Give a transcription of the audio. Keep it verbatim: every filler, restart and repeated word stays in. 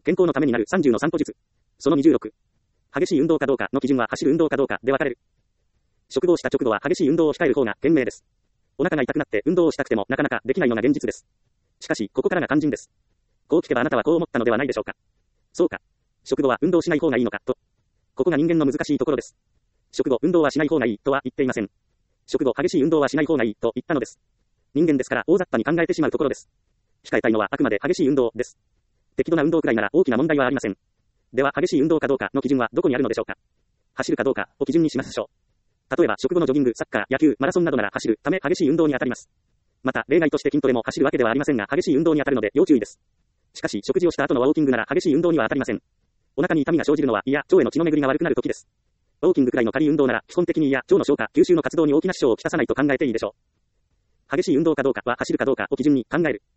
健康のためになるさんじゅうの散歩術。そのにじゅうろく。激しい運動かどうかの基準は走る運動かどうかで分かれる。食後した直後は激しい運動を控える方が賢明です。お腹が痛くなって運動をしたくてもなかなかできないのが現実です。しかし、ここからが肝心です。こう聞けばあなたはこう思ったのではないでしょうか。そうか。食後は運動しない方がいいのか、と。ここが人間の難しいところです。食後、運動はしない方がいい、とは言っていません。食後、激しい運動はしない方がいい、と言ったのです。人間ですから大雑把に考えてしまうところです。控えたいのはあくまで激しい運動です。適度な運動くらいなら大きな問題はありません。では激しい運動かどうかの基準はどこにあるのでしょうか。走るかどうかを基準にしましょう。例えば食後のジョギング、サッカー、野球、マラソンなどなら走るため激しい運動に当たります。また例外として筋トレも走るわけではありませんが激しい運動に当たるので要注意です。しかし食事をした後のウォーキングなら激しい運動には当たりません。お腹に痛みが生じるのは胃や腸への血の巡りが悪くなる時です。ウォーキングくらいの軽い運動なら基本的に胃や腸の消化、吸収の活動に大きな支障をきたさないと考えていいでしょう。激しい運動かどうかは走るかどうかを基準に考える。